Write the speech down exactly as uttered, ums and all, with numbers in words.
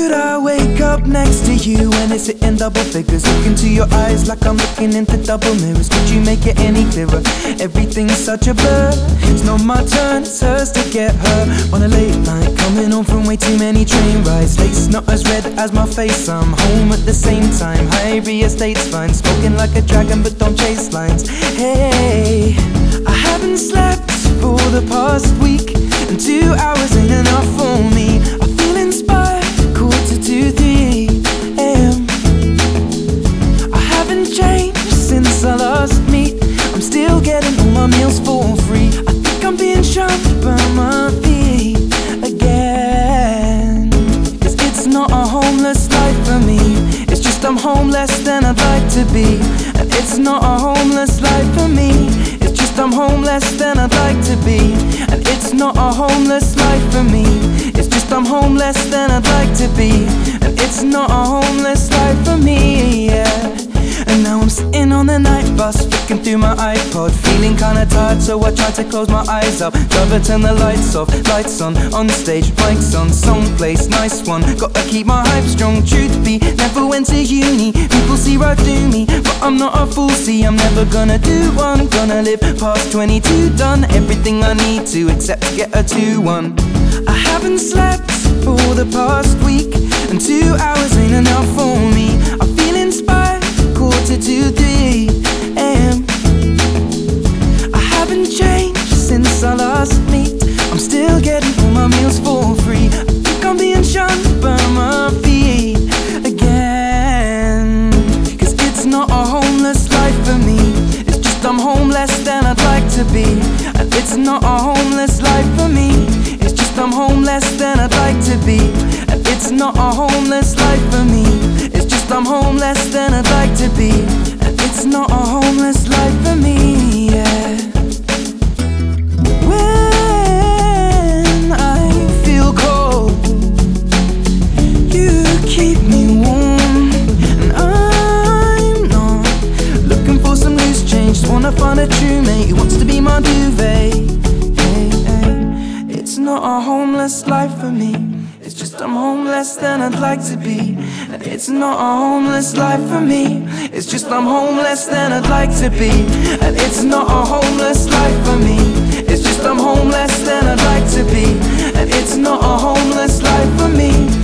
could I wake up next to you and it's hitting double figures? Look into your eyes like I'm looking into double mirrors. Could you make it any clearer? Everything's such a blur. It's not my turn, it's hers to get her. On a late night, coming home from way too many train rides. Late's not as red as my face, I'm home at the same time. High real estate's fine, smoking like a dragon but don't chase lines. Hey, I haven't slept for the past week, and two hours ain't enough for me. I feel inspired, quarter to three a m I haven't changed since I last meet. I'm still getting all my meals for free. I think I'm being shunned by my feet again. Cause it's not a homeless life for me, it's just I'm home less than I'd like to be. And it's not a homeless life for me, it's just I'm home less than I'd like to be. And it's not a homeless life for me, it's just I'm home less than I'd like to be. And it's not a homeless life for me, yeah. And now I'm sitting on the night bus, flicking through my iPod, feeling kinda tired, so I try to close my eyes up. Driver, turn the lights off, lights on, on stage, mics on, someplace, nice one. Gotta keep my hype strong, truth be, never went to uni. People see right through me, but I'm not a fool, see, I'm never gonna do one. Gonna live past twenty-two, done everything I need to, except to get a two one. I haven't slept for the past week, and two hours ain't enough for me. I feel inspired, quarter to three a m I haven't changed since I last meet. I'm still getting all my meals for free. I think I'm being shunned by my feet again. Cause it's not a homeless life for me, it's just I'm home less than I'd like to be. And it's not a homeless life for me, it's just I'm home less than I'd like to be. And it's not a homeless life for me, it's just I'm home less than I'd like to be. And it's not a homeless life for me, yeah. When I feel cold, you keep me warm. And I'm not looking for some loose change, just wanna find a true mate who wants to be my duvet. Hey, hey. It's not a homeless life for me, it's just I'm home less than I'd like to be. And it's not a homeless life for me, it's just I'm home less than I'd like to be. And it's not a homeless life for me, it's just I'm home less than I'd like to be. And it's not a homeless life for me,